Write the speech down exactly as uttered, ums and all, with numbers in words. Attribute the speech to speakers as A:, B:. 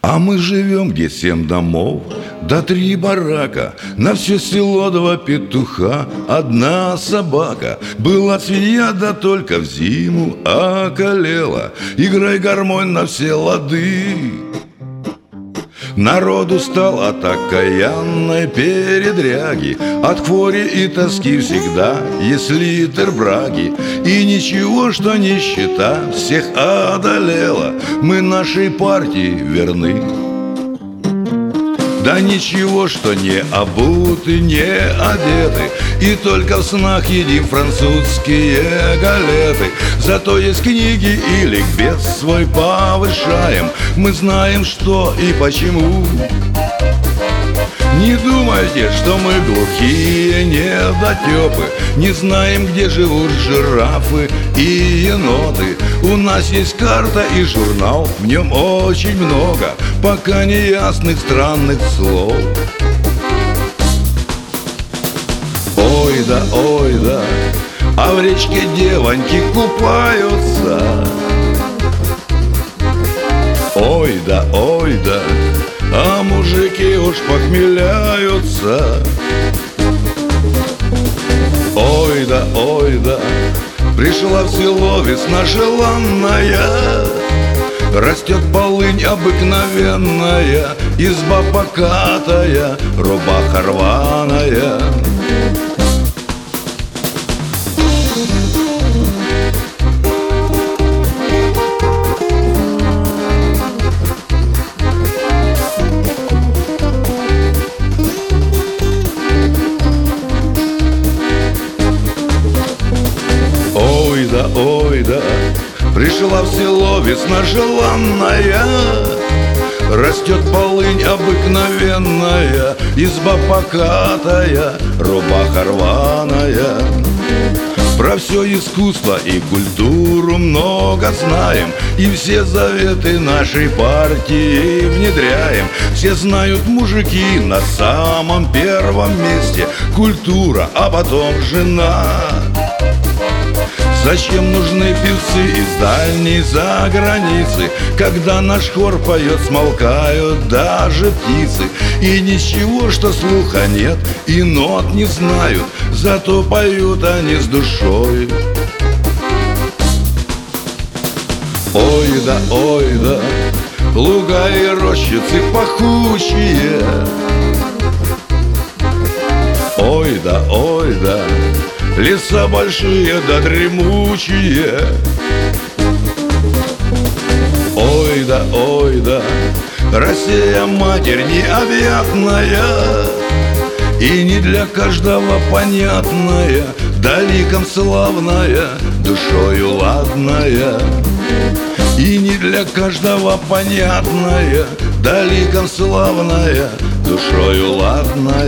A: А мы живем, где семь домов, да три барака, на все село два петуха, одна собака. Была свинья, да только в зиму околела. Играй гармонь на все лады. Народ устал от окаянной передряги, от хвори и тоски всегда есть литр браги. И ничего, что нищета всех одолела, мы нашей партии верны. Да ничего, что не обуты, не одеты, и только в снах едим французские галеты. Зато есть книги и ликбез свой повышаем, мы знаем, что и почему. Не думайте, что мы глухие недотепы, не знаем, где живут жирафы и еноты. У нас есть карта и журнал, в нем очень много пока неясных странных слов. Ой да, ой да, а в речке девоньки купаются. Ой да, ой да, а мужики уж похмеляются. Ой да, ой да, пришла в село весна желанная. Растет полынь обыкновенная, изба покатая, рубаха рваная. Ой да, ой да, пришла в село весна желанная. Растет полынь обыкновенная, изба покатая, рубаха рваная. Про все искусство и культуру много знаем, и все заветы нашей партии внедряем. Все знают, мужики на самом первом месте, культура, а потом жена. Зачем нужны певцы из дальней за границы, когда наш хор поет, смолкают даже птицы. И ничего, что слуха нет и нот не знают, зато поют они с душой. Ой да, ой да, луга и рощицы пахучие. Ой да, ой да, леса большие да дремучие. Ой да, ой да, Россия матерь необъятная, и не для каждого понятная, да ликом славная, душою ладная. И не для каждого понятная, да ликом славная, душою ладная.